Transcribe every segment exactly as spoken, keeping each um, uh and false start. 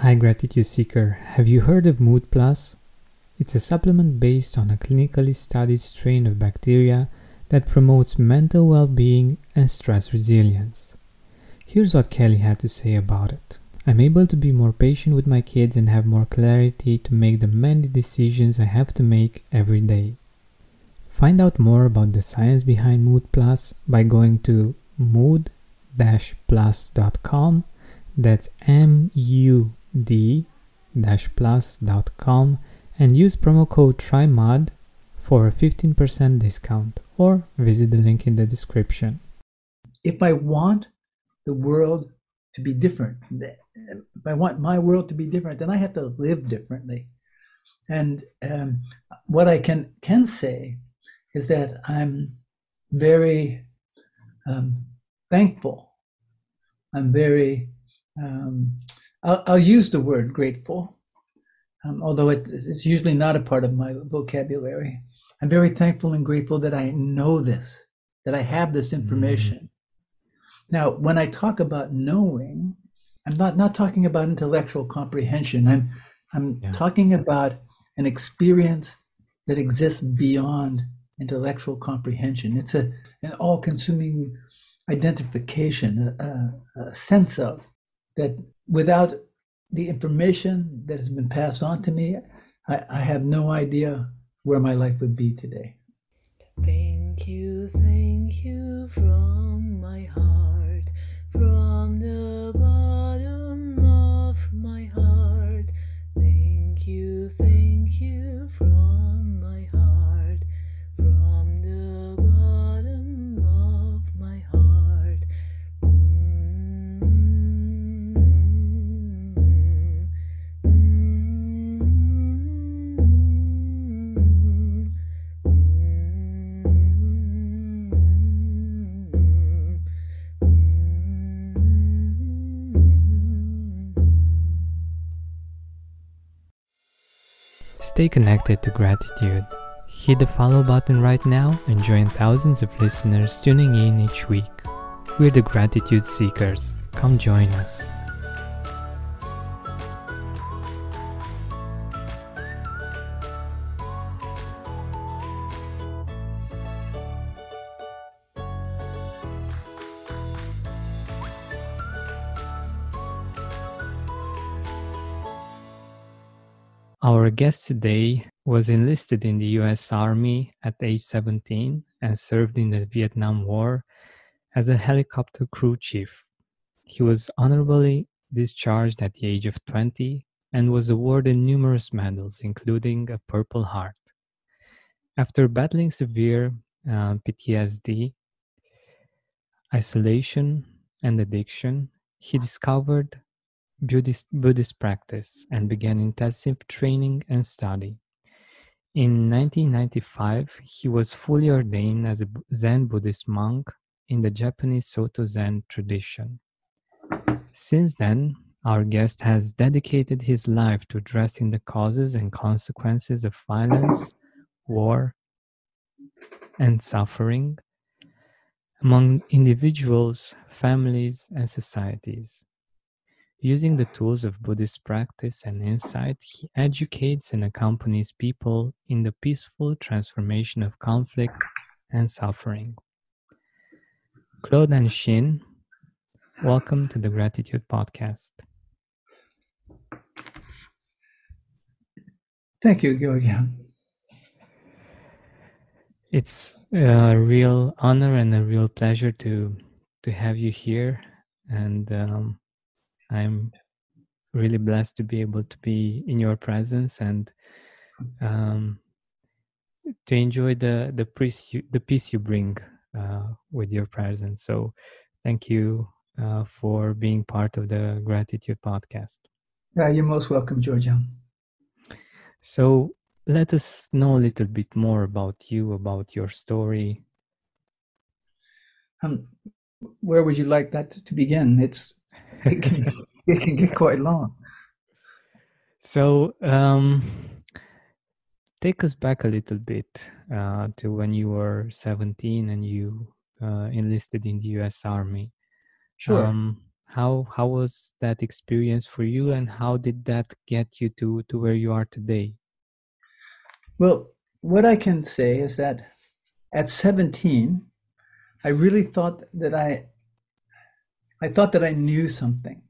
Hi Gratitude Seeker, have you heard of Mood Plus? It's a supplement based on a clinically studied strain of bacteria that promotes mental well-being and stress resilience. Here's what Kelly had to say about it. I'm able to be more patient with my kids and have more clarity to make the many decisions I have to make every day. Find out more about the science behind Mood Plus by going to mood dash plus dot com. That's M U D plus dot com and use promo code TRYMOD for a fifteen percent discount, or visit the link in the description. If I want the world to be different, if I want my world to be different, then I have to live differently. And um, what I can can say is that I'm very um, thankful. I'm very um, I'll, I'll use the word grateful, um, although it, it's usually not a part of my vocabulary. I'm very thankful and grateful that I know this, that I have this information. Mm-hmm. Now, when I talk about knowing, I'm not, not talking about intellectual comprehension. I'm, I'm yeah. talking about an experience that exists beyond intellectual comprehension. It's a, an all-consuming identification, a, a sense of that without the information that has been passed on to me, I, I have no idea where my life would be today. Thank you, thank you from my heart, from the bottom of my heart. Thank you, thank you from my heart, from the bottom of my heart. Stay connected to gratitude. Hit the follow button right now and join thousands of listeners tuning in each week. We're the Gratitude Seekers. Come join us. Our guest today was enlisted in the U S Army at age seventeen and served in the Vietnam War as a helicopter crew chief. He was honorably discharged at the age of twenty and was awarded numerous medals, including a Purple Heart. After battling severe uh, P T S D, isolation, and addiction, he discovered Buddhist, Buddhist practice and began intensive training and study. In nineteen ninety-five, he was fully ordained as a Zen Buddhist monk in the Japanese Soto Zen tradition. Since then, our guest has dedicated his life to addressing the causes and consequences of violence, war, and suffering among individuals, families, and societies. Using the tools of Buddhist practice and insight, he educates and accompanies people in the peaceful transformation of conflict and suffering. Claude and Shin, welcome to the Gratitude Podcast. Thank you, Georgia. It's a real honor and a real pleasure to to have you here, and um, I'm really blessed to be able to be in your presence and um, to enjoy the the peace you, the peace you bring uh, with your presence. So, thank you uh, for being part of the Gratitude Podcast. Yeah, you're most welcome, Georgia. So, let us know a little bit more about you, about your story. Um, where would you like that to begin? It's it can, it can get quite long. So, um, take us back a little bit uh, to when you were seventeen and you uh, enlisted in the U S Army. Sure. Um, How how was that experience for you, and how did that get you to to where you are today? Well, what I can say is that at seventeen, I really thought that I I thought that I knew something.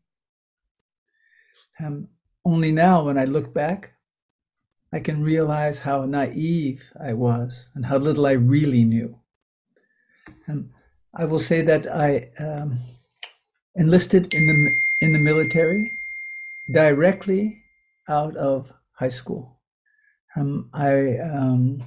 Um, only now, when I look back, I can realize how naive I was and how little I really knew. And I will say that I um, enlisted in the in the military directly out of high school. Um, I, um,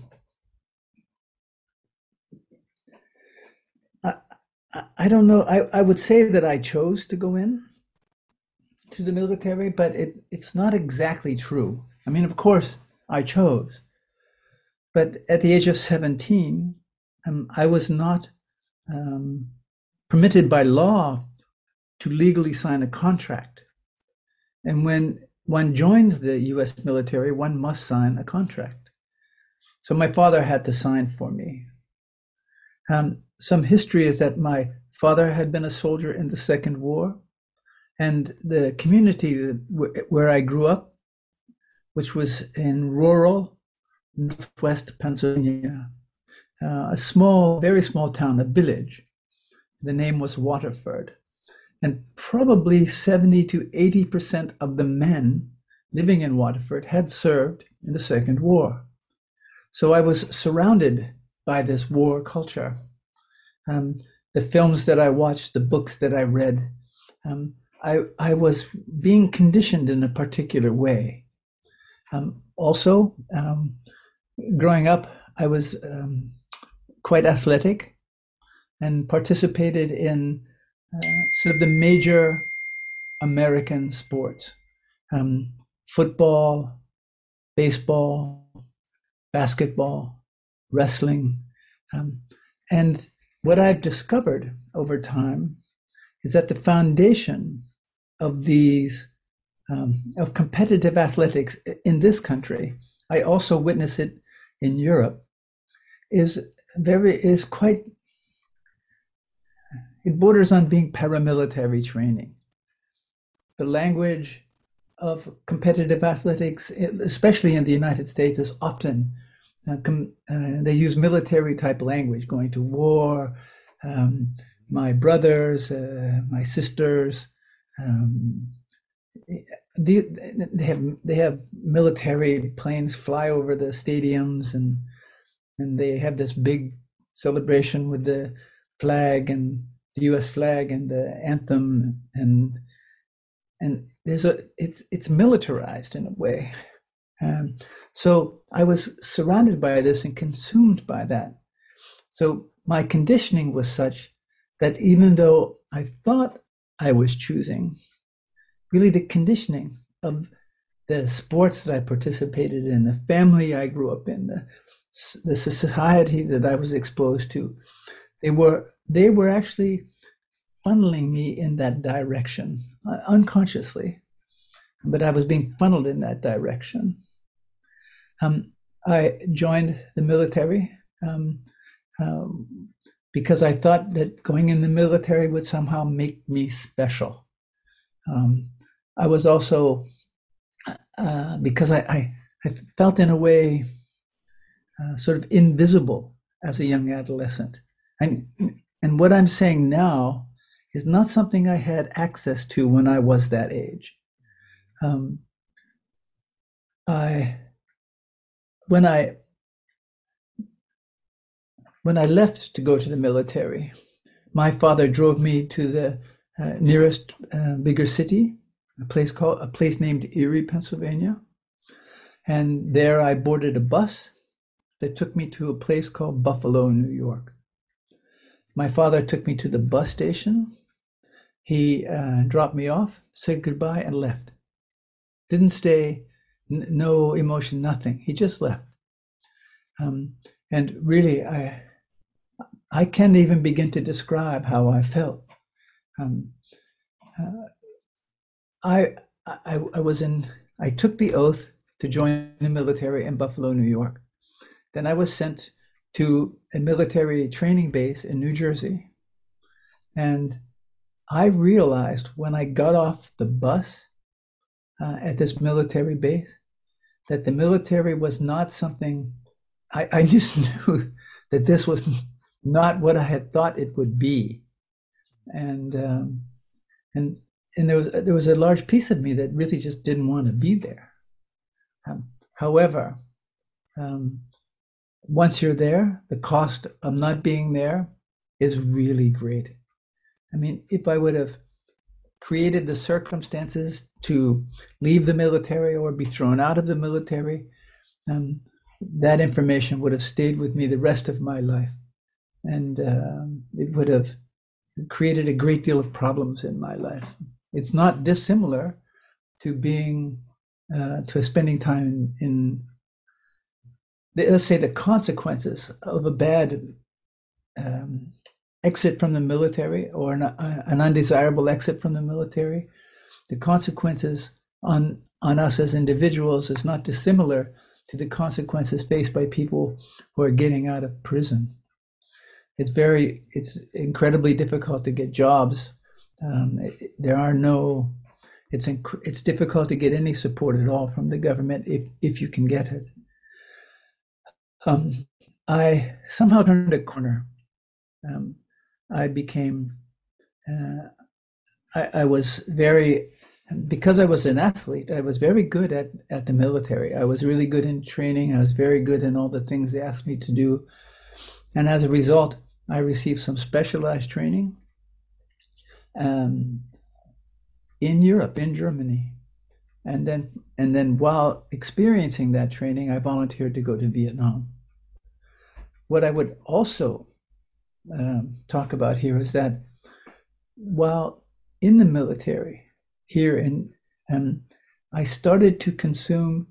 I I don't know. I, I would say that I chose to go in to the military, but it, it's not exactly true. I mean, of course, I chose, but at the age of seventeen, um, I was not um, permitted by law to legally sign a contract. And when one joins the U S military, one must sign a contract. So my father had to sign for me. Um, some history is that my father had been a soldier in the Second War, and the community that, where I grew up, which was in rural northwest Pennsylvania, uh, a small, very small town, a village. The name was Waterford. And probably seventy to eighty percent of the men living in Waterford had served in the Second War. So I was surrounded by this war culture. Um, the films that I watched, the books that I read, um, I, I was being conditioned in a particular way. Um, also, um, growing up, I was um, quite athletic and participated in uh, sort of the major American sports, um, football, baseball, basketball, wrestling. Um, and what I've discovered over time is that the foundation of these, um, of competitive athletics in this country, I also witness it in Europe, is very, is quite, it borders on being paramilitary training. The language of competitive athletics, especially in the United States, is often, uh, com- uh, they use military type language, going to war, um, my brothers, uh, my sisters, um, they, they have they have military planes fly over the stadiums, and and they have this big celebration with the flag and the U S flag and the anthem, and and there's a it's it's militarized in a way. Um, so I was surrounded by this and consumed by that. So my conditioning was such that even though I thought I was choosing, really the conditioning of the sports that I participated in, the family I grew up in, the the society that I was exposed to, they were they were actually funneling me in that direction, uh, unconsciously, but I was being funneled in that direction. Um, I joined the military um, um, because I thought that going in the military would somehow make me special. Um, I was also, uh, because I, I, I felt in a way uh, sort of invisible as a young adolescent. And, and what I'm saying now is not something I had access to when I was that age. Um, I, when I, when I left to go to the military, my father drove me to the uh, nearest uh, bigger city, a place called a place named Erie, Pennsylvania, and there I boarded a bus that took me to a place called Buffalo, New York. My father took me to the bus station. He uh, dropped me off, said goodbye, and left. Didn't stay, n- no emotion, nothing. He just left. Um, and really, I I can't even begin to describe how I felt. Um, uh, I, I I was in. I took the oath to join the military in Buffalo, New York. Then I was sent to a military training base in New Jersey, and I realized when I got off the bus uh, at this military base that the military was not something, I, I just knew that this was not what I had thought it would be. And um, and and there was there was a large piece of me that really just didn't want to be there. Um, however, um, once you're there, the cost of not being there is really great. I mean, if I would have created the circumstances to leave the military or be thrown out of the military, um, that information would have stayed with me the rest of my life. And um, it would have created a great deal of problems in my life. It's not dissimilar to being, uh, to spending time in, in, let's say, the consequences of a bad um, exit from the military or an, uh, an undesirable exit from the military. The consequences on, on us as individuals is not dissimilar to the consequences faced by people who are getting out of prison. It's very, it's incredibly difficult to get jobs. Um, it, there are no, it's inc- it's difficult to get any support at all from the government if, if you can get it. Um, I somehow turned a corner. Um, I became, uh, I, I was very, because I was an athlete, I was very good at, at the military. I was really good in training. I was very good in all the things they asked me to do. And as a result, I received some specialized training um, in Europe, in Germany. And then, and then while experiencing that training, I volunteered to go to Vietnam. What I would also um, talk about here is that while in the military here in, um, I started to consume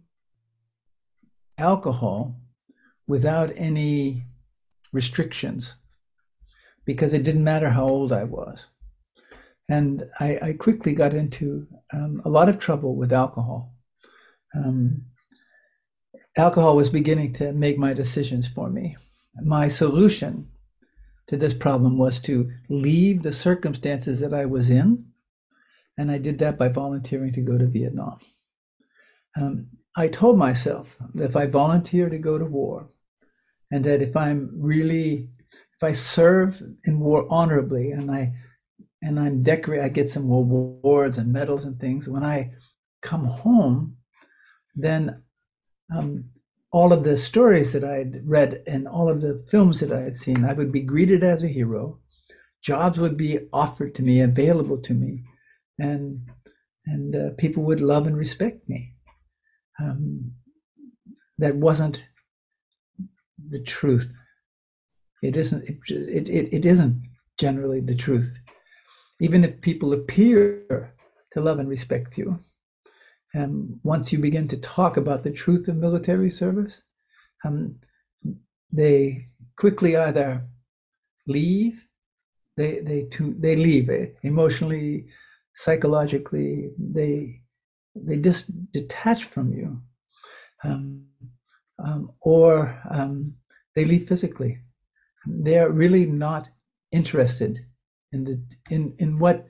alcohol without any restrictions because it didn't matter how old I was. And I, I quickly got into um, a lot of trouble with alcohol. Um, alcohol was beginning to make my decisions for me. My solution to this problem was to leave the circumstances that I was in, and I did that by volunteering to go to Vietnam. Um, I told myself that if I volunteer to go to war, and that if I'm really, if I serve in war honorably, and I and I'm decorated, I get some awards and medals and things. When I come home, then um, all of the stories that I'd read and all of the films that I had seen, I would be greeted as a hero. Jobs would be offered to me, available to me, and and uh, people would love and respect me. Um, that wasn't the truth. It isn't. It, it it it isn't generally the truth. Even if people appear to love and respect you, and once you begin to talk about the truth of military service, um, they quickly either leave, they they to, they leave emotionally, psychologically. They they just detach from you, um, um, or um, they leave physically. They are really not interested in the in in what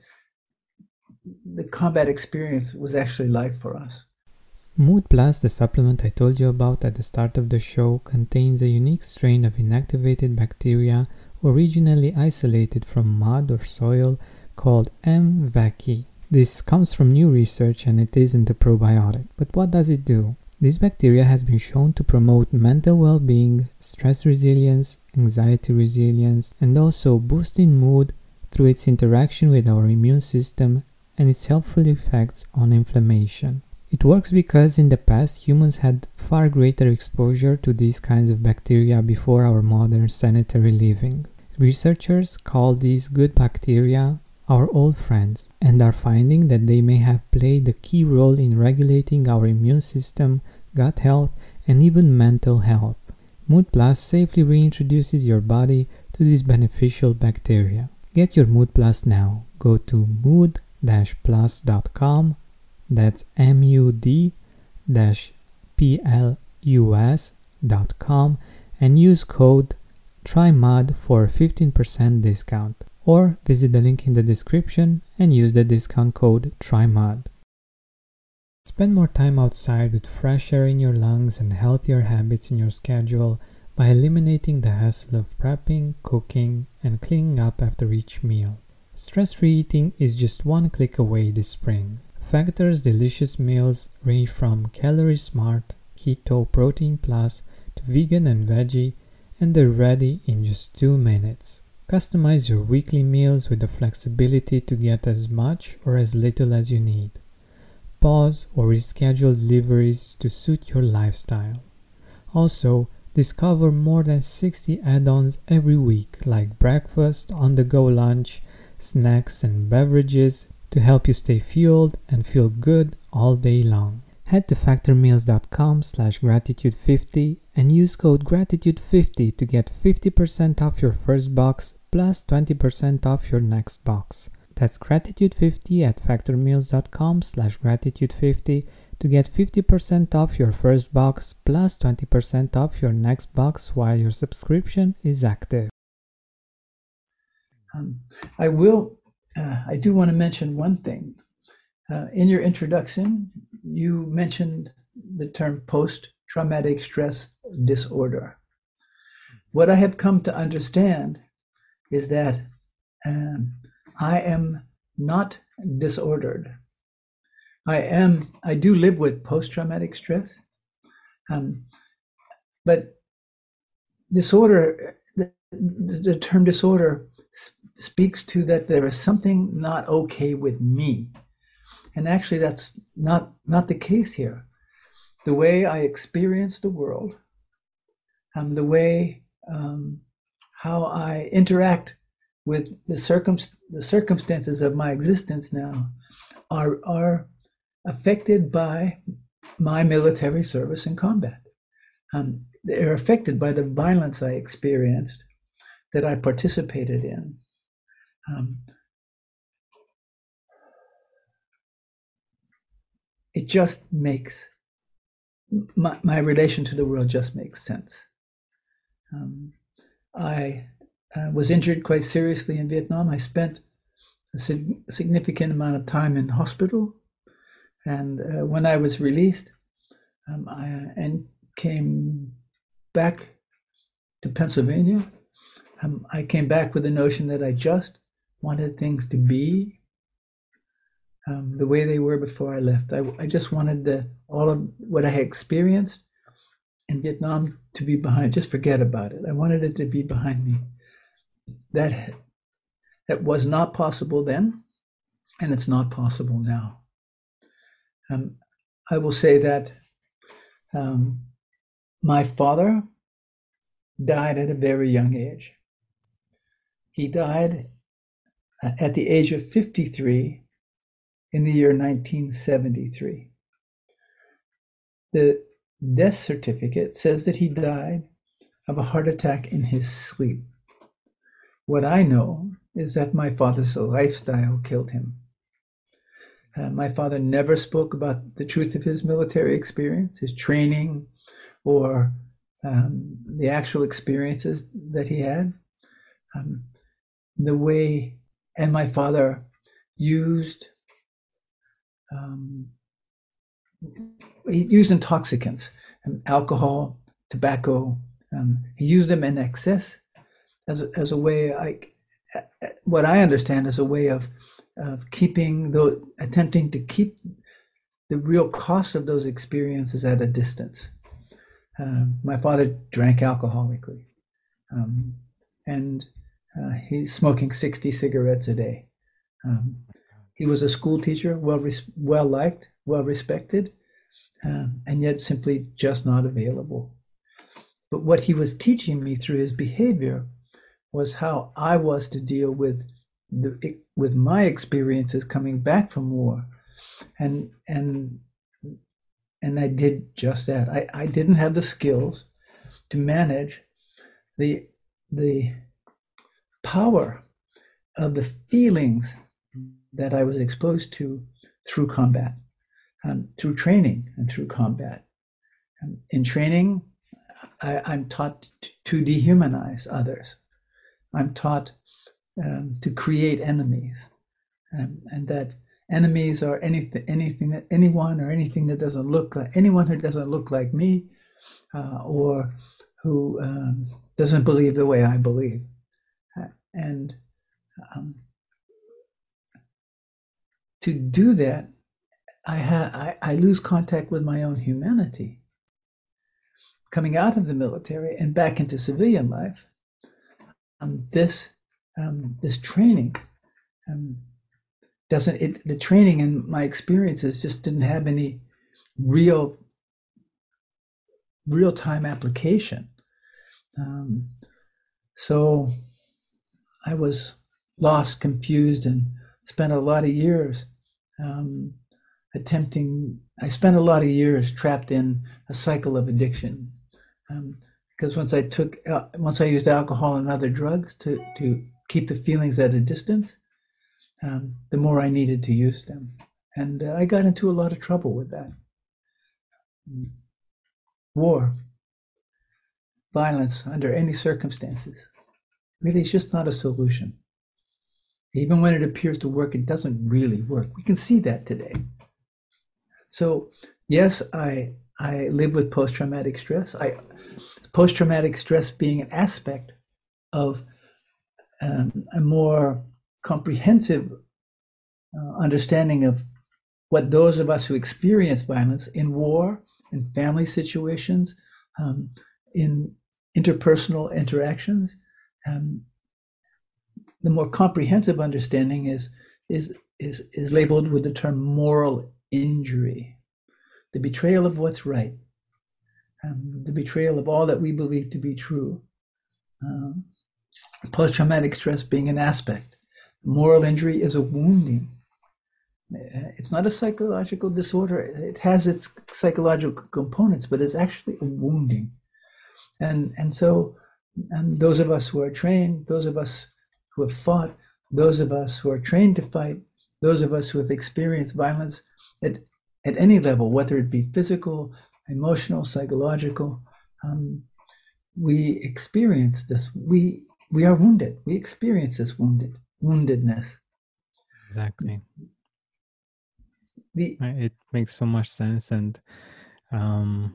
the combat experience was actually like for us. Mood Plus, the supplement I told you about at the start of the show, contains a unique strain of inactivated bacteria originally isolated from mud or soil called M. vaccae. This comes from new research and it isn't a probiotic. But what does it do? This bacteria has been shown to promote mental well-being, stress resilience, anxiety resilience, and also boosting mood through its interaction with our immune system and its helpful effects on inflammation. It works because in the past humans had far greater exposure to these kinds of bacteria before our modern sanitary living. Researchers call these good bacteria our old friends and are finding that they may have played a key role in regulating our immune system, gut health, and even mental health. Mood Plus safely reintroduces your body to these beneficial bacteria. Get your Mood Plus now. Go to mood dash plus dot com, that's M U D P L U S dot com, and use code TRYMUD for a fifteen percent discount. or visit the link in the description and use the discount code TRYMUD. Spend more time outside with fresh air in your lungs and healthier habits in your schedule by eliminating the hassle of prepping, cooking, and cleaning up after each meal. Stress-free eating is just one click away this spring. Factor's delicious meals range from Calorie Smart, Keto, Protein Plus to vegan and veggie, and they're ready in just two minutes. Customize your weekly meals with the flexibility to get as much or as little as you need. Pause or reschedule deliveries to suit your lifestyle. Also, discover more than sixty add-ons every week like breakfast, on-the-go lunch, snacks and beverages to help you stay fueled and feel good all day long. Head to factormeals.com slash gratitude50 and use code gratitude fifty to get fifty percent off your first box plus twenty percent off your next box. That's gratitude fifty at factormeals.com slash gratitude fifty to get fifty percent off your first box plus twenty percent off your next box while your subscription is active. Um, I will, uh, I do want to mention one thing. Uh, in your introduction, you mentioned the term post-traumatic stress disorder. What I have come to understand is that um, I am not disordered. I am, I do live with post-traumatic stress, um, but disorder, the, the term disorder speaks to that there is something not okay with me. And actually that's not, not the case here. The way I experience the world, um, the way, um, how I interact with the, circum the circumstances of my existence now are, are affected by my military service and combat. Um, they're affected by the violence I experienced that I participated in. Um, it just makes, my, my relation to the world just makes sense. Um, I uh, was injured quite seriously in Vietnam. I spent a sig significant amount of time in hospital. And uh, when I was released um, I, and came back to Pennsylvania, um, I came back with the notion that I just wanted things to be um, the way they were before I left. I, I just wanted the, all of what I had experienced in Vietnam to be behind, just forget about it. I wanted it to be behind me. That, that was not possible then, and it's not possible now. Um, I will say that um, my father died at a very young age. He died at the age of fifty-three in the year nineteen seventy-three. The death certificate says that he died of a heart attack in his sleep. What I know is that my father's lifestyle killed him. Uh, my father never spoke about the truth of his military experience, his training, or um, the actual experiences that he had. Um, the way, and my father used, um, he used intoxicants, um, alcohol, tobacco. Um, he used them in excess as a, as a way, I, what I understand as a way of of keeping the, attempting to keep the real cost of those experiences at a distance. Um, my father drank alcoholically, um, and uh, he's smoking sixty cigarettes a day. Um, he was a school teacher, well res well liked, well respected, um, and yet simply just not available. But what he was teaching me through his behavior was how I was to deal with the, with my experiences coming back from war, and and and I did just that. I, I didn't have the skills to manage the the power of the feelings that I was exposed to through combat, um, through training and through combat. Um, in training, I, I'm taught to dehumanize others. I'm taught um, to create enemies, um, and that enemies are anything, anything that anyone or anything that doesn't look like anyone who doesn't look like me, uh, or who um, doesn't believe the way I believe, and um, to do that, I, ha- I, I lose contact with my own humanity. Coming out of the military and back into civilian life, um, this um, this training um, doesn't it the training and my experiences just didn't have any real real time application. Um, so I was lost, confused, and spent a lot of years um, attempting. I spent a lot of years trapped in a cycle of addiction. Um, because once I took, uh, once I used alcohol and other drugs to, to keep the feelings at a distance, um, the more I needed to use them. And uh, I got into a lot of trouble with that. War, violence under any circumstances, really is just not a solution. Even when it appears to work, it doesn't really work. We can see that today. So yes, I I live with post-traumatic stress. I post-traumatic stress being an aspect of um, a more comprehensive uh, understanding of what those of us who experience violence in war, in family situations, um, in interpersonal interactions, um, the more comprehensive understanding is is is is labeled with the term moral injury, the betrayal of what's right, um, the betrayal of all that we believe to be true. Um, post-traumatic stress being an aspect. Moral injury is a wounding. It's not a psychological disorder. It has its psychological components, but it's actually a wounding. And and so, and those of us who are trained, those of us who have fought, those of us who are trained to fight, those of us who have experienced violence at, at any level, whether it be physical, emotional, psychological, um, we experience this. We we are wounded. We experience this wounded woundedness. Exactly. The, it makes so much sense, and um,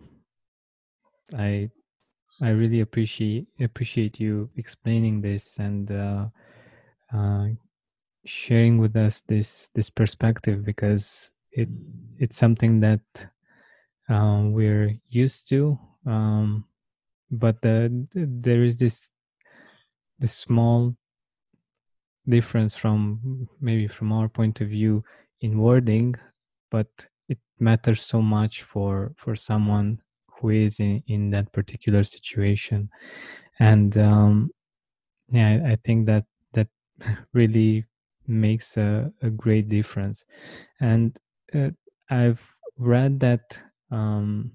I I really appreciate appreciate you explaining this and uh, uh, sharing with us this this perspective, because it it's something that um, we're used to, um, but the, there is this this small difference from maybe from our point of view in wording, but it matters so much for for someone who is in, in that particular situation. And um, yeah, I, I think that that really makes a, a great difference. And uh, I've read that um,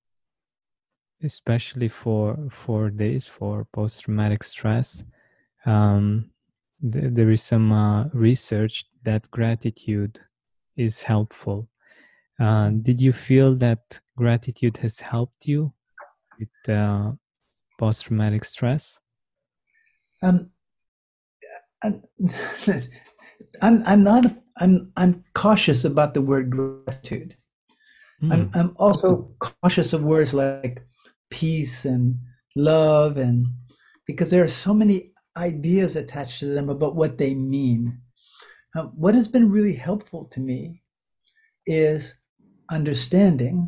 especially for for this for post-traumatic stress, um, th- there is some uh, research that gratitude is helpful. Uh, did you feel that gratitude has helped you with uh, post-traumatic stress? um, I'm, I'm I'm not I'm I'm cautious about the word gratitude. Mm. I'm I'm also cautious of words like peace and love, and because there are so many ideas attached to them about what they mean. Uh, what has been really helpful to me is understanding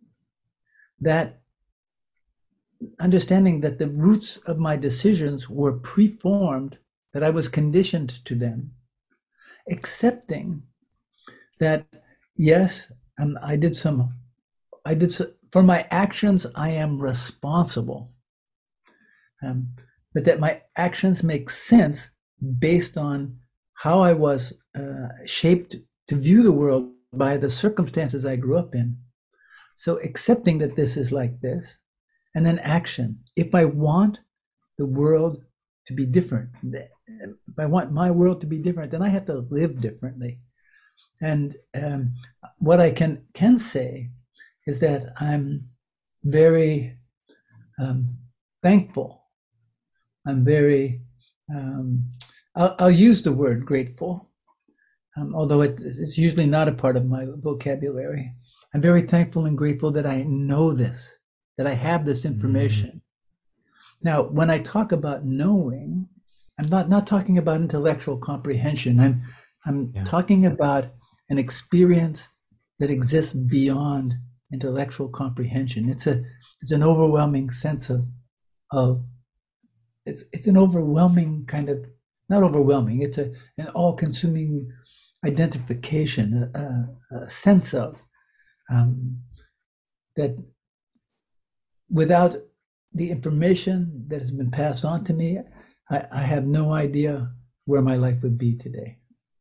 that understanding that the roots of my decisions were preformed, that I was conditioned to them, accepting that yes, um, I did some, I did some, for my actions, I am responsible, um, but that my actions make sense based on how I was uh, shaped to view the world by the circumstances I grew up in. So accepting that this is like this, and then action. If I want the world to be different, if I want my world to be different, then I have to live differently. And um, what I can can say is that I'm very um, thankful. I'm very um, I'll, I'll use the word grateful, um, although it, it's usually not a part of my vocabulary. I'm very thankful and grateful that I know this, that I have this information. Mm. Now, when I talk about knowing, I'm not, not talking about intellectual comprehension. I'm, I'm yeah. talking about an experience that exists beyond intellectual comprehension. It's a it's an overwhelming sense of of it's it's an overwhelming kind of not overwhelming. It's a an all-consuming identification, a, a sense of um, that without the information that has been passed on to me, I, I have no idea where my life would be today.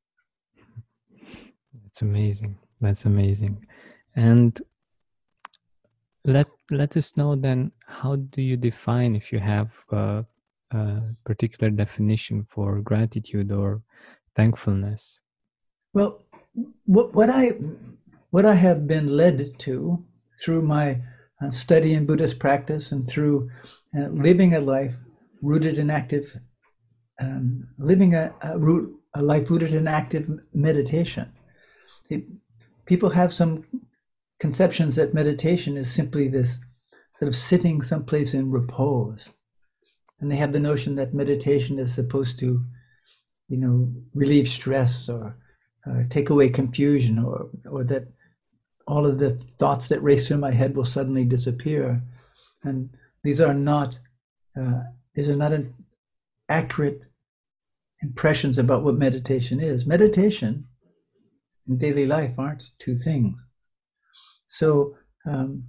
That's amazing. That's amazing. And let let us know then, how do you define, if you have a, a particular definition for gratitude or thankfulness? Well, what, what I what I have been led to through my uh, study in Buddhist practice and through uh, living a life rooted in active, um, living a, a, root, a life rooted in active meditation. It, people have some conceptions that meditation is simply this sort of sitting someplace in repose. And they have the notion that meditation is supposed to, you know, relieve stress or uh, take away confusion, or or that all of the thoughts that race through my head will suddenly disappear. And these are not, uh, these are not an accurate impressions about what meditation is. Meditation and daily life aren't two things. So um,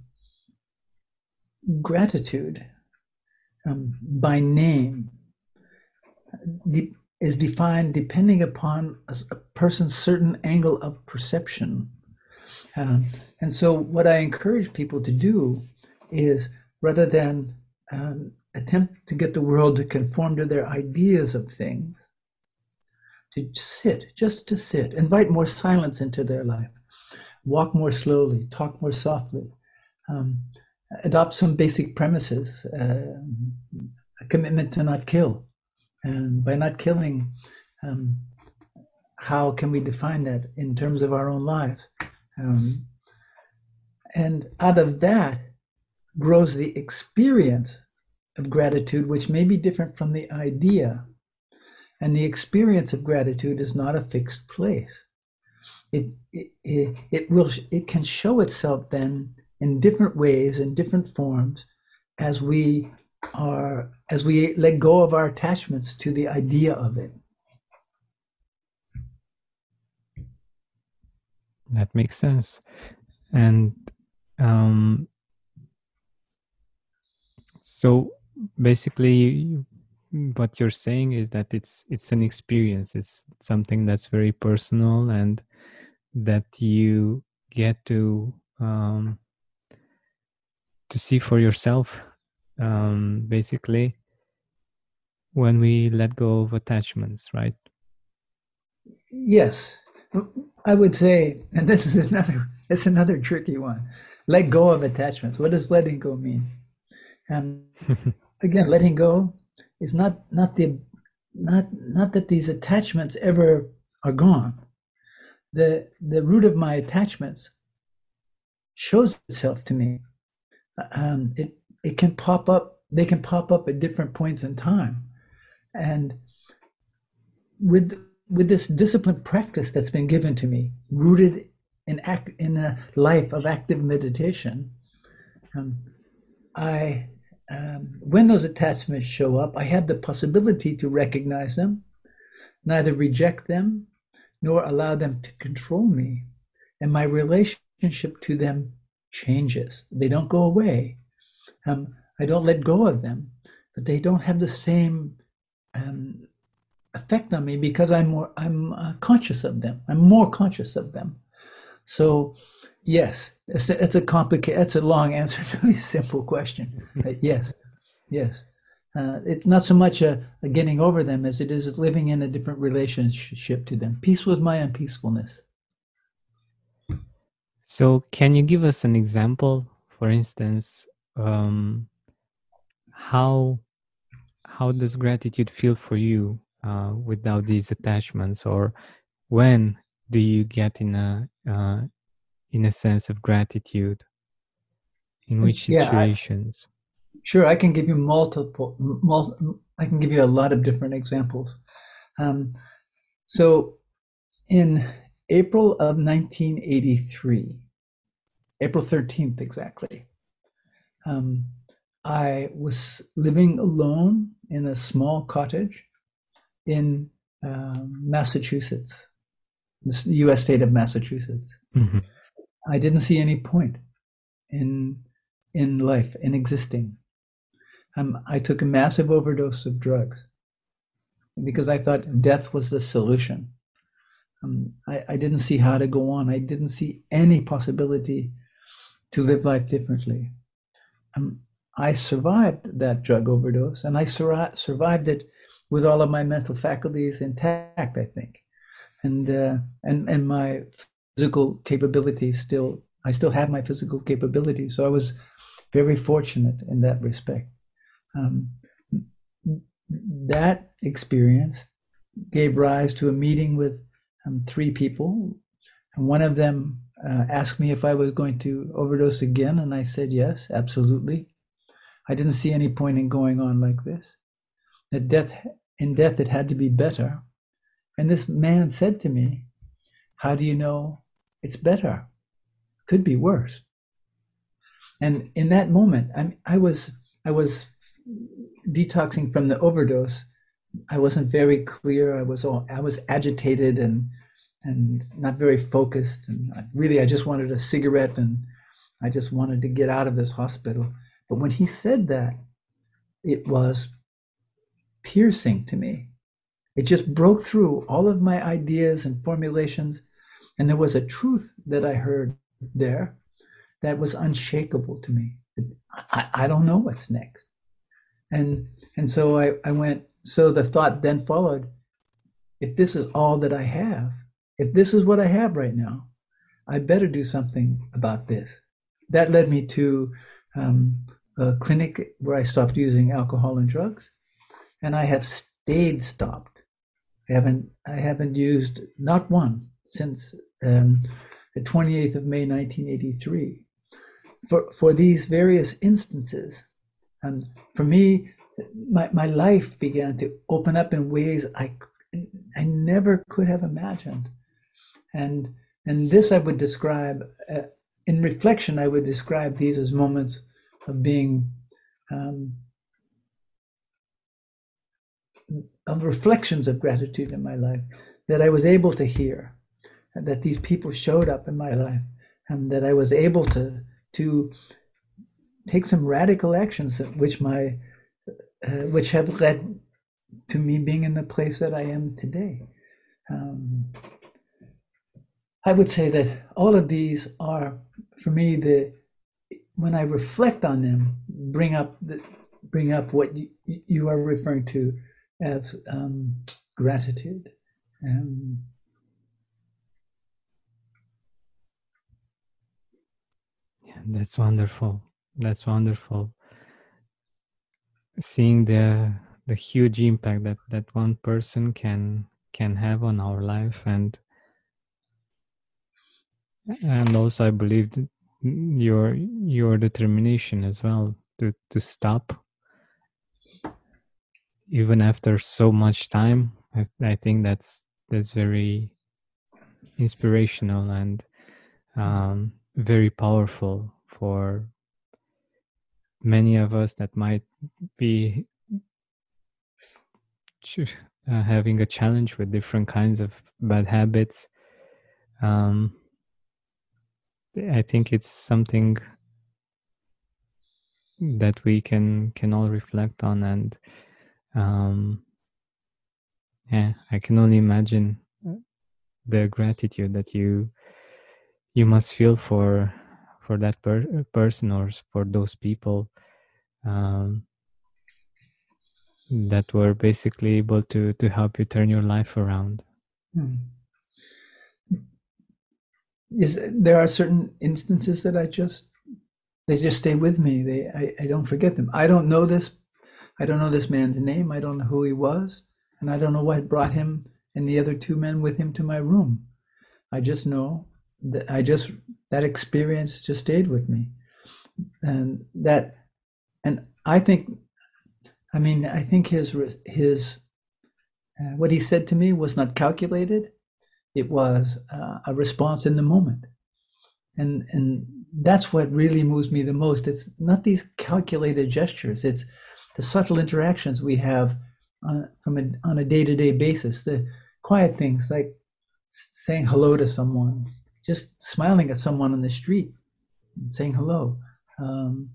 gratitude um, by name de- is defined depending upon a, a person's certain angle of perception. Um, and so what I encourage people to do is, rather than um, attempt to get the world to conform to their ideas of things, to sit, just to sit, invite more silence into their life, walk more slowly, talk more softly, um, adopt some basic premises, uh, a commitment to not kill. And by not killing, um, how can we define that in terms of our own lives? Um, and out of that grows the experience of gratitude, which may be different from the idea. And the experience of gratitude is not a fixed place. It, it, it, it will, it can show itself then in different ways, in different forms, as we are, as we let go of our attachments to the idea of it. That makes sense. And um, so basically what you're saying is that it's it's an experience. It's something that's very personal, and that you get to um, to see for yourself, um, basically, when we let go of attachments, right? Yes, I would say, and this is another, it's another tricky one. Let go of attachments. What does letting go mean? And again, letting go is not not the not not that these attachments ever are gone. The the root of my attachments shows itself to me. Um, it it can pop up. They can pop up at different points in time, and with with this disciplined practice that's been given to me, rooted in act in a life of active meditation, um, I um, when those attachments show up, I have the possibility to recognize them, neither reject them, nor allow them to control me, and my relationship to them changes. They don't go away. Um, I don't let go of them, but they don't have the same um, effect on me because I'm more I'm uh, conscious of them. I'm more conscious of them. So, yes, it's a, it's a complicated. It's a long answer to a simple question. But yes, yes, uh, it's not so much a, a getting over them as it is living in a different relationship to them. Peace with my unpeacefulness. So, can you give us an example? For instance, um, how how does gratitude feel for you uh, without these attachments? Or when do you get in a uh, in a sense of gratitude? In which Yeah, I, situations? sure. I can give you multiple. Mul- I can give you a lot of different examples. Um, so, in April of nineteen eighty-three, April thirteenth exactly, um, I was living alone in a small cottage in um, Massachusetts, the U S state of Massachusetts. Mm-hmm. I didn't see any point in in life, in existing. Um, I took a massive overdose of drugs because I thought death was the solution. Um, I, I didn't see how to go on. I didn't see any possibility to live life differently. Um, I survived that drug overdose, and I sur- survived it with all of my mental faculties intact, I think, and uh, and and my physical capabilities still. I still have my physical capabilities, so I was very fortunate in that respect. Um, that experience gave rise to a meeting with um, three people, and one of them uh, asked me if I was going to overdose again, and I said yes, absolutely. I didn't see any point in going on like this. That death, in death, it had to be better. And this man said to me, "How do you know it's better? Could be worse." And in that moment, I, I was I was detoxing from the overdose. I wasn't very clear. I was all I was agitated and and not very focused. And I, really, I just wanted a cigarette, and I just wanted to get out of this hospital. But when he said that, it was piercing to me. It just broke through all of my ideas and formulations, and there was a truth that I heard there that was unshakable to me. I, I don't know what's next. And and so I, I went, so the thought then followed, if this is all that I have, if this is what I have right now, I better do something about this. That led me to um, a clinic where I stopped using alcohol and drugs, and I have stayed stopped. I haven't I haven't used not one since um, the twenty-eighth of May, nineteen eighty-three. For for these various instances, and for me, my my life began to open up in ways I I never could have imagined, and and this I would describe uh, in reflection. I would describe these as moments of being um, of reflections of gratitude in my life, that I was able to hear, that these people showed up in my life, and that I was able to to take some radical actions, which my uh, which have led to me being in the place that I am today. Um, I would say that all of these are, for me, the when I reflect on them, bring up the, bring up what you, you are referring to as um, gratitude. Um, Yeah, that's wonderful. That's wonderful. Seeing the the huge impact that that one person can can have on our life, and and also I believe that your your determination as well to to stop even after so much time. I, I think that's that's very inspirational and um, very powerful for many of us that might be ch- uh, having a challenge with different kinds of bad habits. Um, I think it's something that we can can all reflect on, and um, yeah, I can only imagine the gratitude that you you must feel for for that per- person or for those people um, that were basically able to to help you turn your life around. hmm. Is there are certain instances that I just they just stay with me. They I, I don't forget them. I don't know this. I don't know this man's name. I don't know who he was. And I don't know what brought him and the other two men with him to my room. I just know that I just, that experience just stayed with me. And that, and I think, I mean, I think his, his, uh, what he said to me was not calculated. It was uh, a response in the moment. And, and that's what really moves me the most. It's not these calculated gestures. It's the subtle interactions we have on, from a, on a day-to-day basis, the quiet things like saying hello to someone, just smiling at someone on the street and saying hello. Um,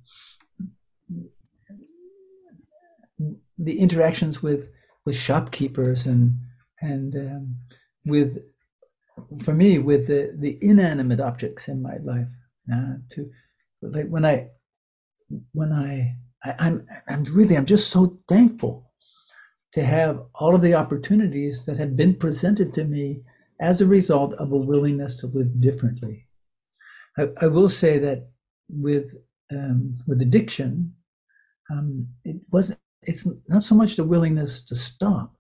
the interactions with, with shopkeepers and, and um, with, for me, with the, the inanimate objects in my life. Uh, to like when I, when I, I, I'm, I'm really, I'm just so thankful to have all of the opportunities that have been presented to me as a result of a willingness to live differently. I, I will say that with um, with addiction, um, it wasn't. It's not so much the willingness to stop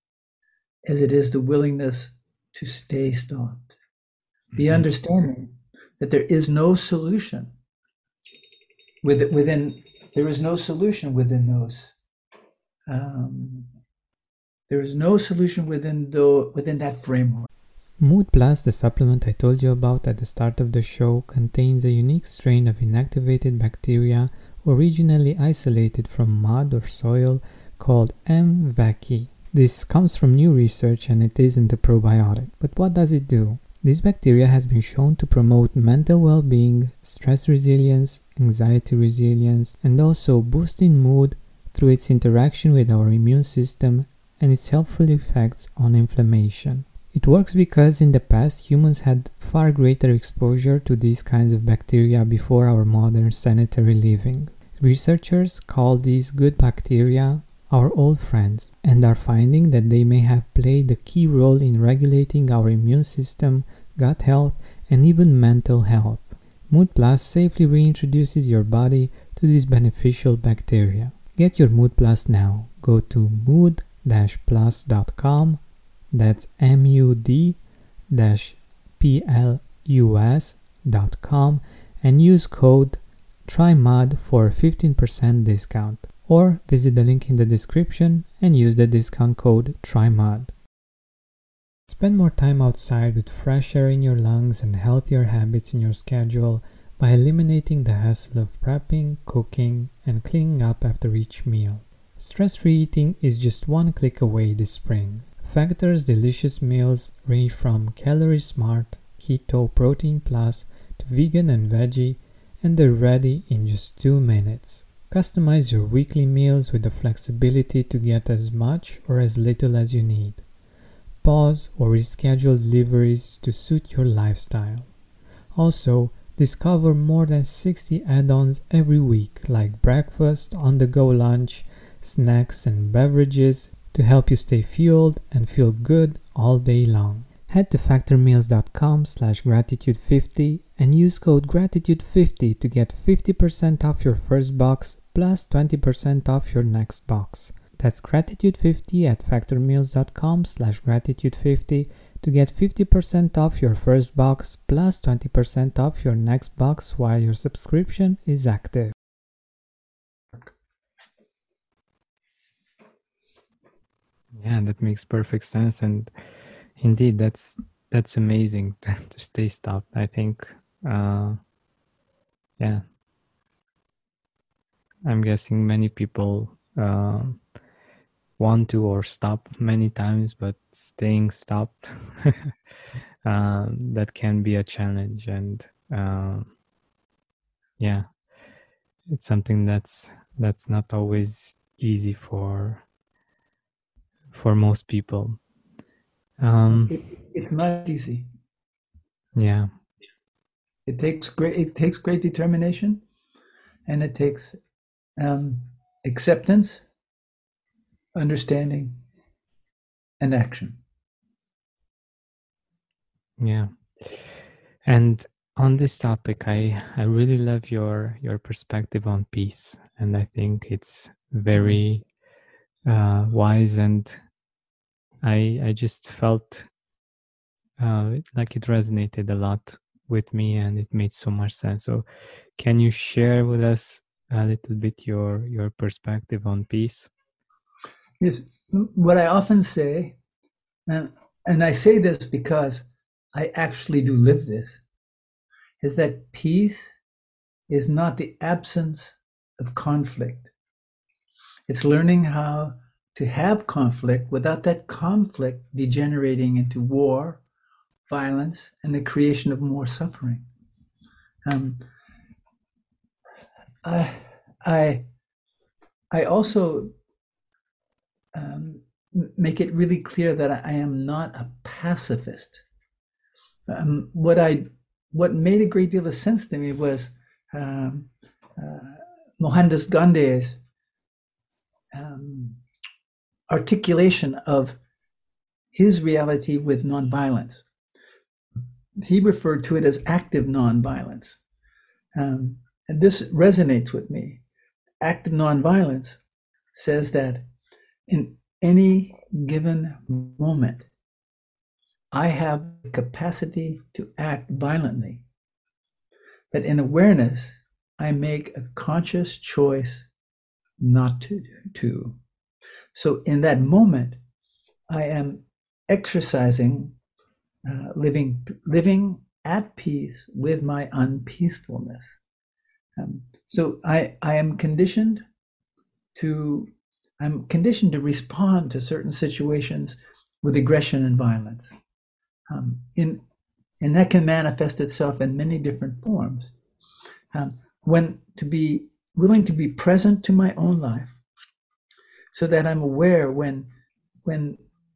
as it is the willingness to stay stopped. The mm-hmm. understanding that there is no solution with, within. There is no solution within those. Um, there is no solution within the within that framework. Mood Plus, the supplement I told you about at the start of the show, contains a unique strain of inactivated bacteria originally isolated from mud or soil called M. vaccae. This comes from new research and it isn't a probiotic. But what does it do? This bacteria has been shown to promote mental well-being, stress resilience, anxiety resilience, and also boosting mood through its interaction with our immune system and its helpful effects on inflammation. It works because in the past humans had far greater exposure to these kinds of bacteria before our modern sanitary living. Researchers call these good bacteria our old friends and are finding that they may have played a key role in regulating our immune system, gut health, and even mental health. Mood Plus safely reintroduces your body to these beneficial bacteria. Get your Mood Plus now. Go to mood dash plus dot com. That's M U D P L U S dot com and use code TRYMUD for fifteen percent discount. Or visit the link in the description and use the discount code TRYMUD. Spend more time outside with fresh air in your lungs and healthier habits in your schedule by eliminating the hassle of prepping, cooking, and cleaning up after each meal. Stress-free eating is just one click away this spring. Factor's delicious meals range from Calorie Smart, Keto, Protein Plus to vegan and veggie, and they're ready in just two minutes. Customize your weekly meals with the flexibility to get as much or as little as you need. Pause or reschedule deliveries to suit your lifestyle. Also, discover more than sixty add-ons every week like breakfast, on-the-go lunch, snacks and beverages to help you stay fueled and feel good all day long. Head to factor meals dot com slash gratitude fifty and use code gratitude fifty to get fifty percent off your first box plus twenty percent off your next box. That's gratitude fifty at factor meals dot com slash gratitude fifty to get fifty percent off your first box plus twenty percent off your next box while your subscription is active. Yeah, that makes perfect sense, and indeed, that's that's amazing to, to stay stopped. I think, uh, yeah, I'm guessing many people uh, want to or stop many times, but staying stopped uh, that can be a challenge, and uh, yeah, it's something that's that's not always easy for. for most people. Um, it, it's not easy. Yeah. It takes great, it takes great determination, and it takes um, acceptance, understanding, and action. Yeah. And on this topic, I, I really love your, your perspective on peace. And I think it's very uh, wise and I I just felt uh, like it resonated a lot with me, and it made so much sense. So, can you share with us a little bit your your perspective on peace? Yes, what I often say, and and I say this because I actually do live this, is that peace is not the absence of conflict. It's learning how to have conflict without that conflict degenerating into war, violence, and the creation of more suffering. Um, I, I, I also um, make it really clear that I am not a pacifist. Um, what I, what made a great deal of sense to me was um, uh, Mohandas Gandhi's um, articulation of his reality with nonviolence. He referred to it as active nonviolence. Um, and this resonates with me. Active nonviolence says that in any given moment, I have the capacity to act violently. But in awareness, I make a conscious choice not to. to. So in that moment, I am exercising, uh, living, living at peace with my unpeacefulness. Um, so I, I am conditioned to, I'm conditioned to respond to certain situations with aggression and violence. Um, in, and that can manifest itself in many different forms. Um, when to be willing to be present to my own life, so that I'm aware when, when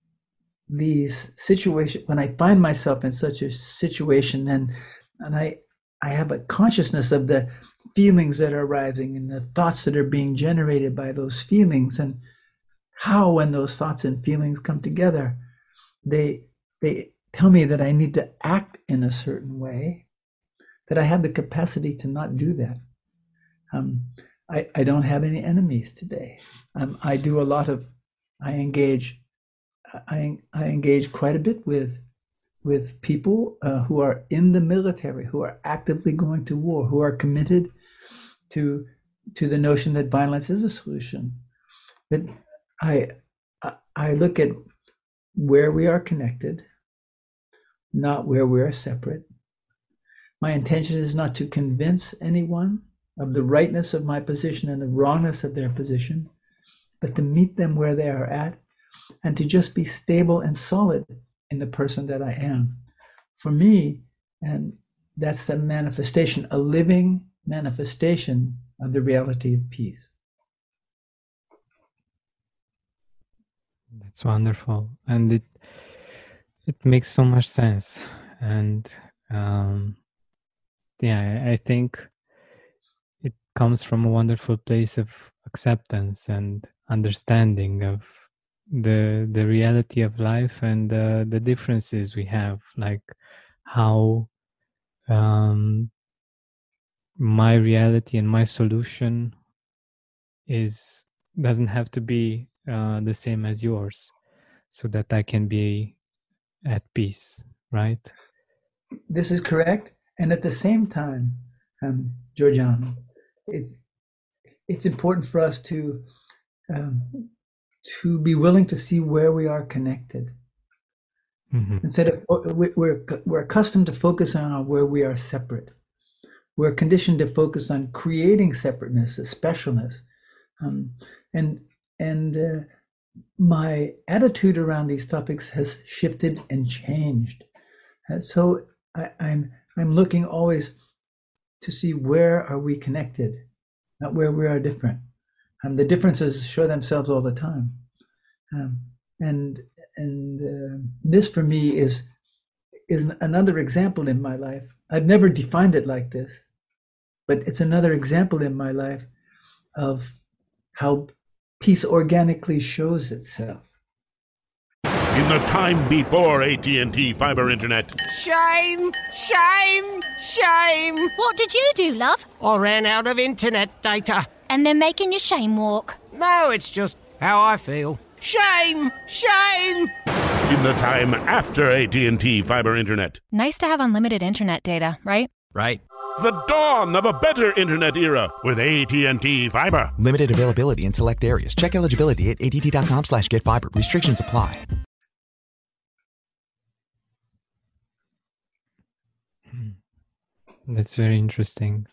these situations, when I find myself in such a situation, and and I I have a consciousness of the feelings that are arising and the thoughts that are being generated by those feelings, and how when those thoughts and feelings come together, they they tell me that I need to act in a certain way, that I have the capacity to not do that. Um, I, I don't have any enemies today. Um, I do a lot of, I engage, I, I engage quite a bit with, with people uh, who are in the military, who are actively going to war, who are committed to, to the notion that violence is a solution. But I, I look at where we are connected, not where we are separate. My intention is not to convince anyone of the rightness of my position and the wrongness of their position, but to meet them where they are at and to just be stable and solid in the person that I am. For me, and that's the manifestation, a living manifestation of the reality of peace. That's wonderful. And it it makes so much sense. And um, yeah, I, I think it comes from a wonderful place of acceptance and understanding of the the reality of life and uh, the differences we have, like how um, my reality and my solution is doesn't have to be uh, the same as yours, so that I can be at peace, right? This is correct. And at the same time, um, Georgiana, it's it's important for us to um, to be willing to see where we are connected. Mm-hmm. Instead of we're we're accustomed to focus on where we are separate. We're conditioned to focus on creating separateness, a specialness, um, and and uh, my attitude around these topics has shifted and changed. Uh, so I, I'm I'm looking always to see where are we connected, not where we are different. Um, the differences show themselves all the time, um, and and uh, this for me is is another example in my life. I've never defined it like this, but it's another example in my life of how peace organically shows itself. In the time before A T and T fiber internet. Shame! Shame! Shame! What did you do, love? I ran out of internet data. And they're making you shame walk? No, it's just how I feel. Shame! Shame! In the time after A T and T Fiber Internet. Nice to have unlimited internet data, right? Right. The dawn of a better internet era with A T and T Fiber. Limited availability in select areas. Check eligibility at att.com slash get fiber. Restrictions apply. That's very interesting.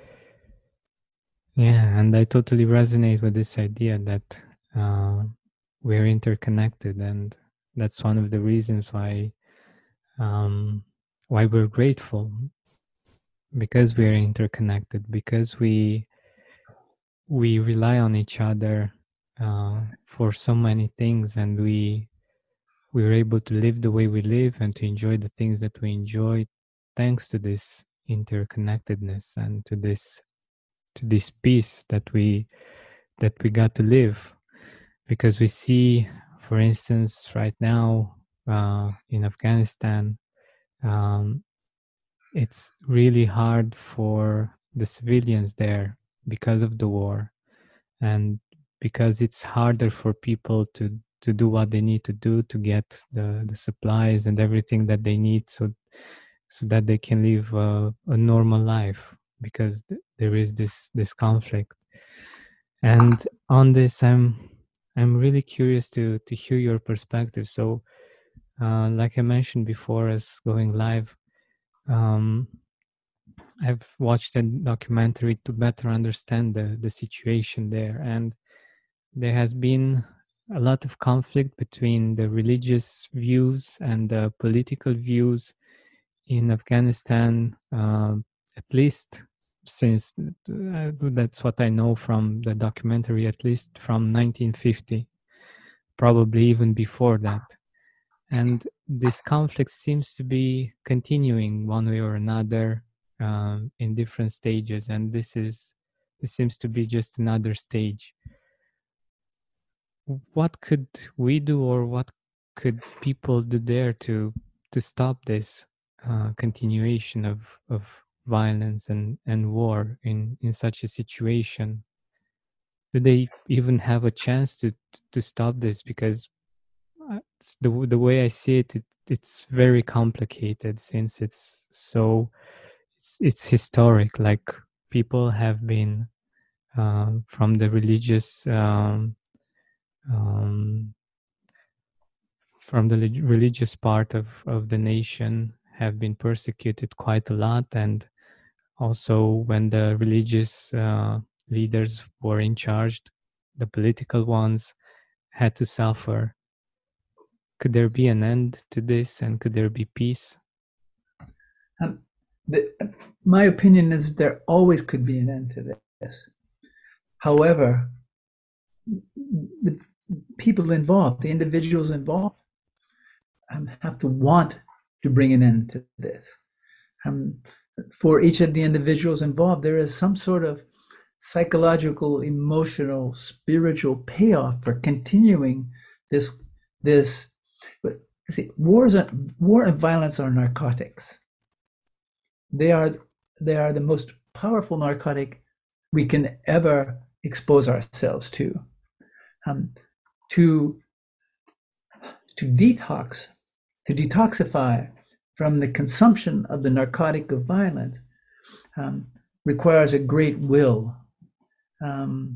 Yeah, and I totally resonate with this idea that uh, we're interconnected, and that's one of the reasons why um, why we're grateful, because we're interconnected, because we we rely on each other uh, for so many things, and we we're able to live the way we live and to enjoy the things that we enjoy, thanks to this interconnectedness and to this to this peace that we that we got to live. Because we see, for instance, right now uh, in Afghanistan, um, it's really hard for the civilians there because of the war, and because it's harder for people to to do what they need to do to get the, the supplies and everything that they need, so so that they can live a, a normal life, because th- there is this this conflict. And on this, I'm I'm really curious to to hear your perspective. So, uh, like I mentioned before, as going live, um, I've watched a documentary to better understand the the situation there, and there has been a lot of conflict between the religious views and the political views in Afghanistan, uh, at least since uh, that's what I know from the documentary, at least from nineteen fifty, probably even before that. And this conflict seems to be continuing one way or another um, in different stages, and this is this seems to be just another stage. What could we do, or what could people do there to to stop this uh, continuation of, of violence and, and war in, in such a situation? Do they even have a chance to to stop this? Because uh, it's the the way I see it, it it's very complicated, since it's so it's, it's historic. Like, people have been uh, from the religious um, um, from the leg- religious part of, of the nation have been persecuted quite a lot, and also when the religious uh, leaders were in charge, the political ones had to suffer. Could there be an end to this, and could there be peace? Um, the, my opinion is there always could be an end to this. However, the people involved, the individuals involved, um, have to want to bring an end to this. Um, for each of the individuals involved, there is some sort of psychological, emotional, spiritual payoff for continuing this. This, but see, wars are, war and violence are narcotics. They are they are the most powerful narcotic we can ever expose ourselves to. Um, to to detox, to detoxify from the consumption of the narcotic of violence um, requires a great will. Um,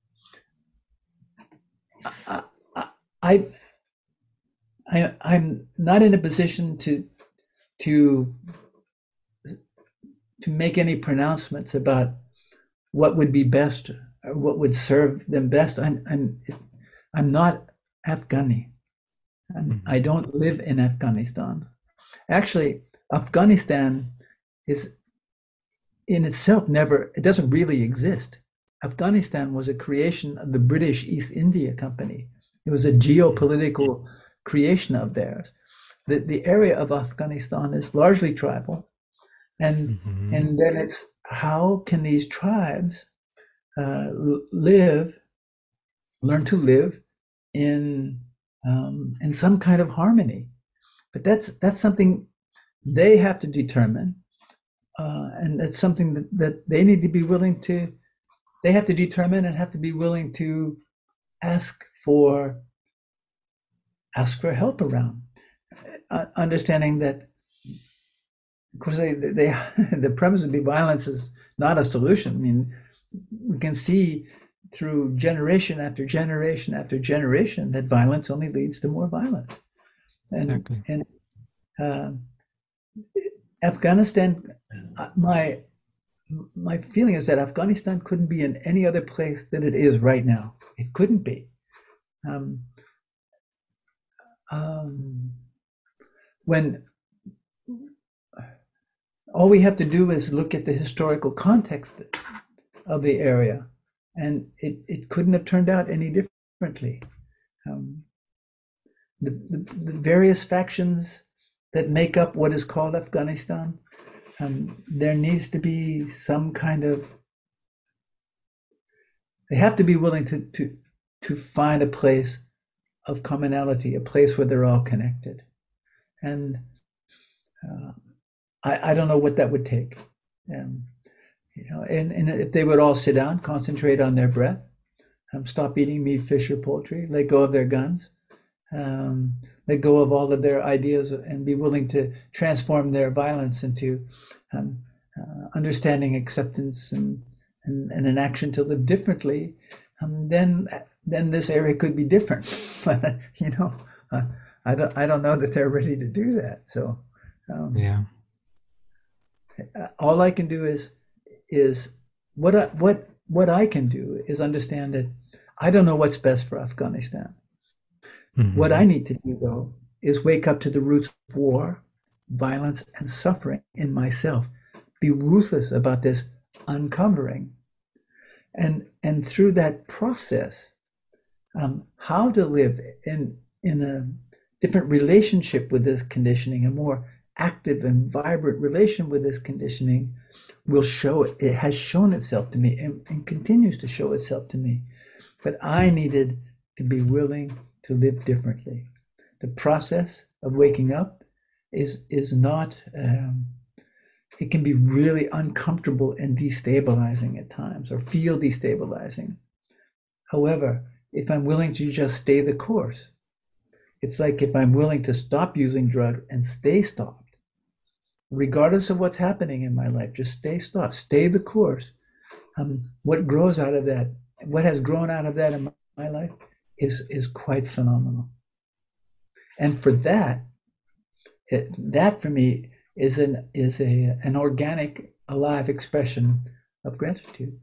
I, I, I, I'm not in a position to to to make any pronouncements about what would be best or what would serve them best. I'm I'm, I'm not Afghani. And I don't live in Afghanistan. Actually, Afghanistan is in itself never, it doesn't really exist. Afghanistan was a creation of the British East India Company. It was a geopolitical creation of theirs. The, the area of Afghanistan is largely tribal. And, mm-hmm. and then it's how can these tribes uh, live, learn to live in Um, in some kind of harmony, but that's that's something they have to determine, uh, and that's something that, that they need to be willing to. They have to determine and have to be willing to ask for ask for help around. Uh, understanding that, of course, they, they, the premise would be violence is not a solution. I mean, we can see through generation after generation after generation that violence only leads to more violence. And, Exactly. and uh, Afghanistan, my my feeling is that Afghanistan couldn't be in any other place than it is right now. It couldn't be. Um, um, when all we have to do is look at the historical context of the area, and it, it couldn't have turned out any differently. Um, the, the, the various factions that make up what is called Afghanistan, um, there needs to be some kind of, they have to be willing to, to, to find a place of commonality, a place where they're all connected. And uh, I, I don't know what that would take. Um, you know, and, and if they would all sit down, concentrate on their breath, um, stop eating meat, fish, or poultry, let go of their guns, um, let go of all of their ideas, and be willing to transform their violence into um, uh, understanding, acceptance, and, and, and an action to live differently, um, then then this area could be different. But you know, uh, I don't I don't know that they're ready to do that. So um, Yeah. all I can do is is what I, what what I can do is understand that I don't know what's best for Afghanistan. Mhm. What I need to do, though, is wake up to the roots of war, violence, and suffering in myself. Be ruthless about this uncovering. And, and through that process, um, how to live in, in a different relationship with this conditioning, a more active and vibrant relation with this conditioning, will show, it has shown itself to me and, and continues to show itself to me. But I needed to be willing to live differently. The process of waking up is is not, um, it can be really uncomfortable and destabilizing at times, or feel destabilizing. However, if I'm willing to just stay the course, it's like if I'm willing to stop using drugs and stay stopped, regardless of what's happening in my life, just stay stopped, stay the course. Um, what grows out of that, what has grown out of that in my, my life is is quite phenomenal. And for that, it, that for me is an is a an organic, alive expression of gratitude.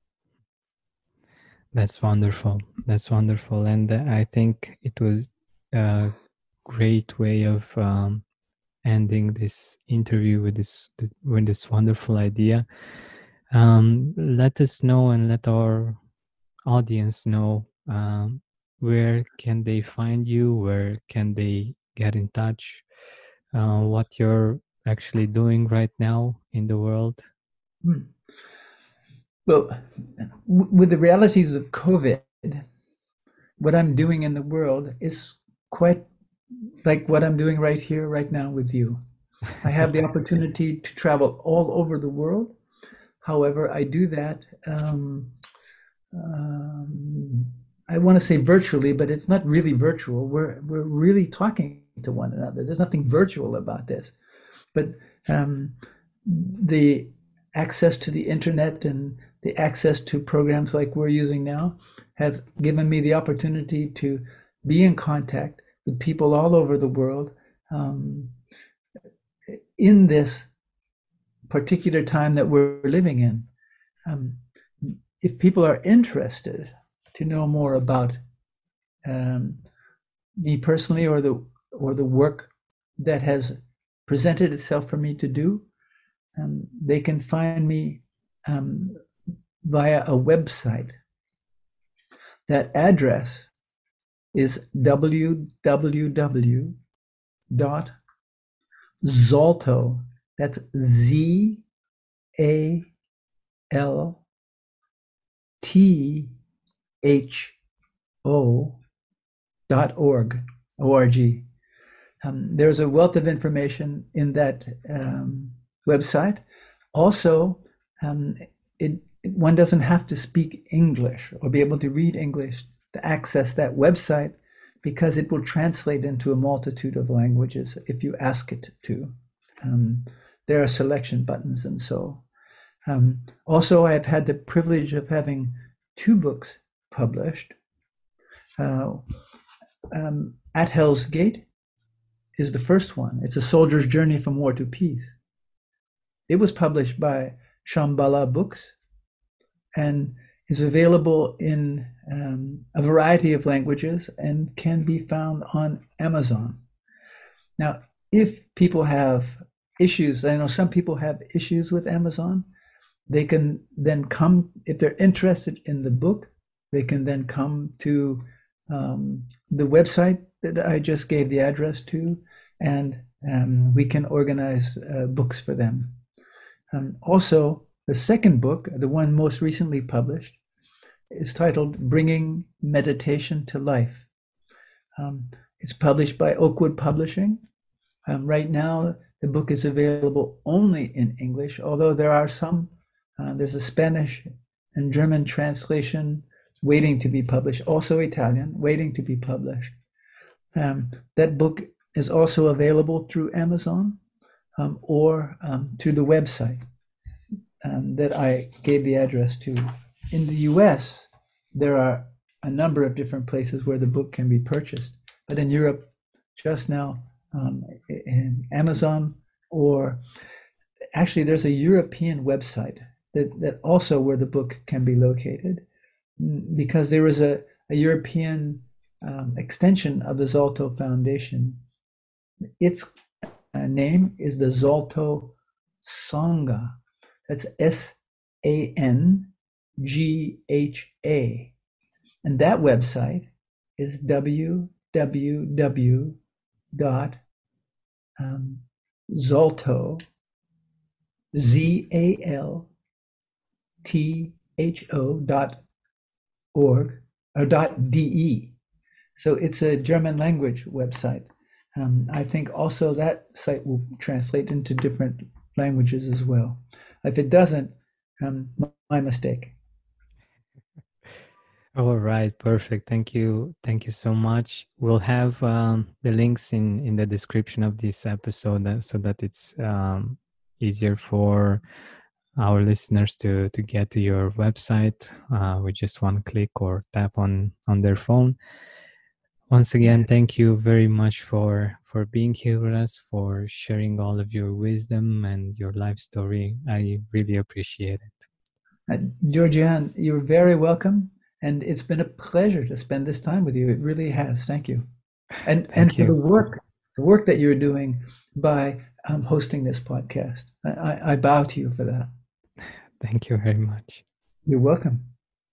That's wonderful. That's wonderful. And uh, I think it was a great way of um, ending this interview with this with this wonderful idea. Um, let us know and let our audience know um, where can they find you, where can they get in touch, uh, what you're actually doing right now in the world. Hmm. Well, w- with the realities of COVID, what I'm doing in the world is quite like what I'm doing right here, right now with you. I have the opportunity to travel all over the world. However, I do that, um, um, I want to say virtually, but it's not really virtual. We're, we're really talking to one another. There's nothing virtual about this. But um, the access to the internet and the access to programs like we're using now have given me the opportunity to be in contact with people all over the world um, in this particular time that we're living in. Um, if people are interested to know more about um, me personally, or the or the work that has presented itself for me to do, um, they can find me um, via a website. That address is w w w dot zalto, that's Z A L T H O dot org, O R G. Um, there's a wealth of information in that um, website. Also, um, it, it, one doesn't have to speak English or be able to read English to access that website because it will translate into a multitude of languages if you ask it to. Um, there are selection buttons and so. Um, also, I've had the privilege of having two books published. Uh, um, At Hell's Gate is the first one. It's a soldier's journey from war to peace. It was published by Shambhala Books and is available in um, a variety of languages and can be found on Amazon. Now, if people have issues, I know some people have issues with Amazon, they can then come, if they're interested in the book, they can then come to um, the website that I just gave the address to, and um, we can organize uh, books for them. Um, also, the second book, the one most recently published, is titled Bringing Meditation to Life. Um, it's published by Oakwood Publishing. Um, right now, the book is available only in English, although there are some, uh, there's a Spanish and German translation waiting to be published, also Italian, waiting to be published. Um, that book is also available through Amazon um, or um, through the website um, that I gave the address to. In the U S, there are a number of different places where the book can be purchased, but in Europe, just now, um, in Amazon, or actually there's a European website that, that also where the book can be located, because there is a, a European um, extension of the Zalto Foundation. Its uh, name is the Zalto Sangha. That's S A N G H A. And that website is w w w dot zalto, Z A L T H O dot org, or dot D E. So it's a German language website. Um, I think also that site will translate into different languages as well. If it doesn't, um, my mistake. All right, perfect. Thank you. Thank you so much. We'll have um, the links in, in the description of this episode uh, so that it's um, easier for our listeners to, to get to your website uh, with just one click or tap on, on their phone. Once again, thank you very much for, for being here with us, for sharing all of your wisdom and your life story. I really appreciate it. Uh, Georgianne, you're very welcome. And it's been a pleasure to spend this time with you. It really has. Thank you. And Thank and you. for the work, the work that you're doing by um, hosting this podcast. I, I bow to you for that. Thank you very much. You're welcome.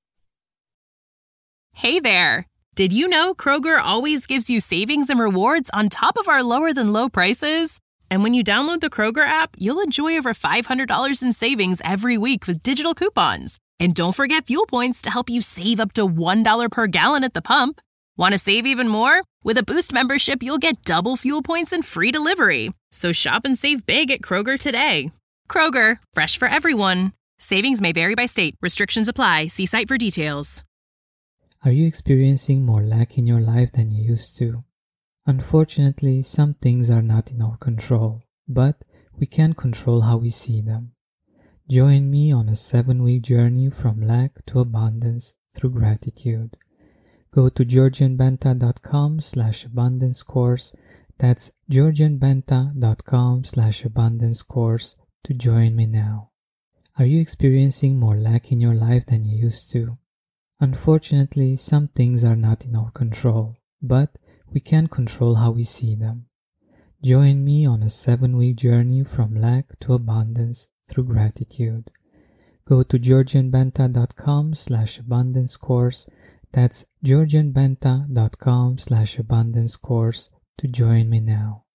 Hey there. Did you know Kroger always gives you savings and rewards on top of our lower than low prices? And when you download the Kroger app, you'll enjoy over five hundred dollars in savings every week with digital coupons. And don't forget fuel points to help you save up to one dollar per gallon at the pump. Want to save even more? With a Boost membership, you'll get double fuel points and free delivery. So shop and save big at Kroger today. Kroger, fresh for everyone. Savings may vary by state. Restrictions apply. See site for details. Are you experiencing more lack in your life than you used to? Unfortunately, some things are not in our control, but we can control how we see them. Join me on a seven-week journey from lack to abundance through gratitude. Go to georgianbenta.com slash abundance course. That's georgianbenta.com slash abundance course to join me now. Are you experiencing more lack in your life than you used to? Unfortunately, some things are not in our control, but we can control how we see them. Join me on a seven-week journey from lack to abundance through gratitude. Go to georgianbenta.com slash abundance course. That's georgianbenta.com slash abundance course to join me now.